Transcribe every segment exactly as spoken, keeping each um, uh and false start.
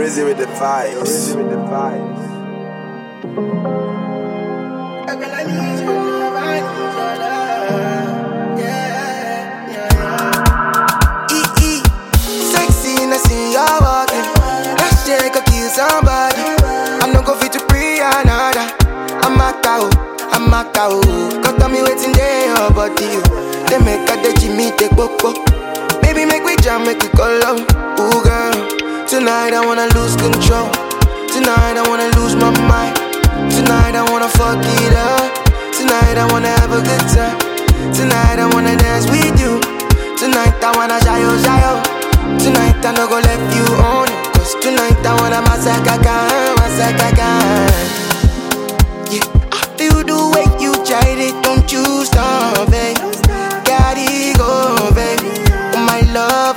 Rizzy with the vibes. With the vibes. Somebody, I'm not going to pray another. I'm a cow, I'm a cow. Come tell me what's in there, your body. They make a day, Jimmy take popo. Baby, make we jam, make we call out. Ooh, girl, tonight I wanna lose control. Tonight I wanna lose my mind. Tonight I wanna fuck it up. Tonight I wanna have a good time. Tonight I wanna dance with you. Tonight I wanna shy oh, shy oh. Tonight I no go left you on. Tonight I wanna massacre, massacre. Yeah, I feel the way you tried it, don't you stop, babe. Gotta go, babe. Oh my love,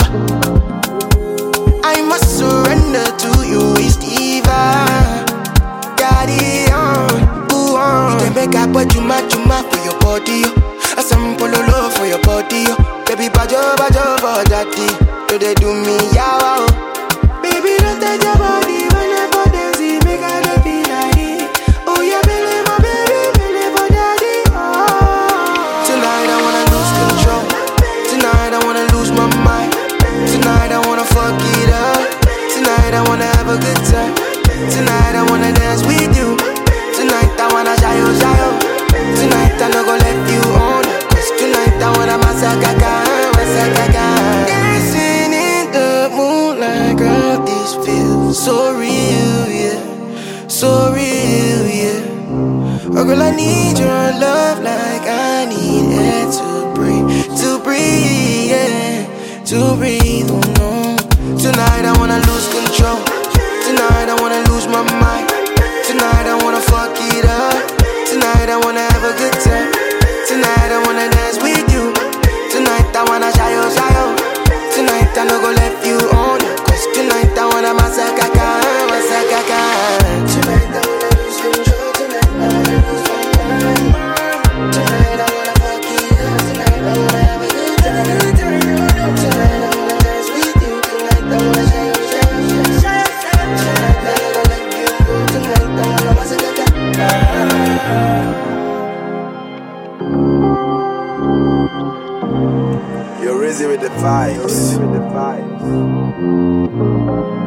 I must surrender to you, it's divine. Got it on, ooh on. You can make up what you match, you match for your body. I sample love for your body. Baby, bajo, bajo, for daddy. Do they do me, yeah, wow. Baby, don't take your body whenever they see me, gotta be like it. Oh, yeah, baby, my baby, baby, for daddy. Oh. Tonight I wanna lose control. Tonight I wanna lose my mind. Tonight I wanna fuck it up. Tonight I wanna have a good time. Tonight I wanna dance with you. Tonight I wanna shy oh, shy oh. Tonight I no go let you on. Cause tonight I wanna massacre, massacre. Dancing in the moonlight, girl, this feels so real, yeah. So real, yeah. Oh, girl, I need your love like I need air to breathe. To breathe, yeah. To breathe, oh no. Tonight I wanna lose control. Tonight I wanna lose my mind. Tonight I wanna fuck it up. Tonight I wanna have a good time. Tonight I wanna dance with you. Tonight I wanna shy oh, shy oh. Tonight I no go left you on. Cause tonight I wanna massacre, massacre. Tonight I wanna lose control. Tonight I wanna lose my mind. Tonight I wanna fuck it up. Tonight I wanna have a good time. Tonight I wanna dance with you. Tonight I wanna shy oh, shy oh, shy oh. Tonight I no go let you go. Tonight I wanna massacre. You're Rizzy with the vibes. With the vibes.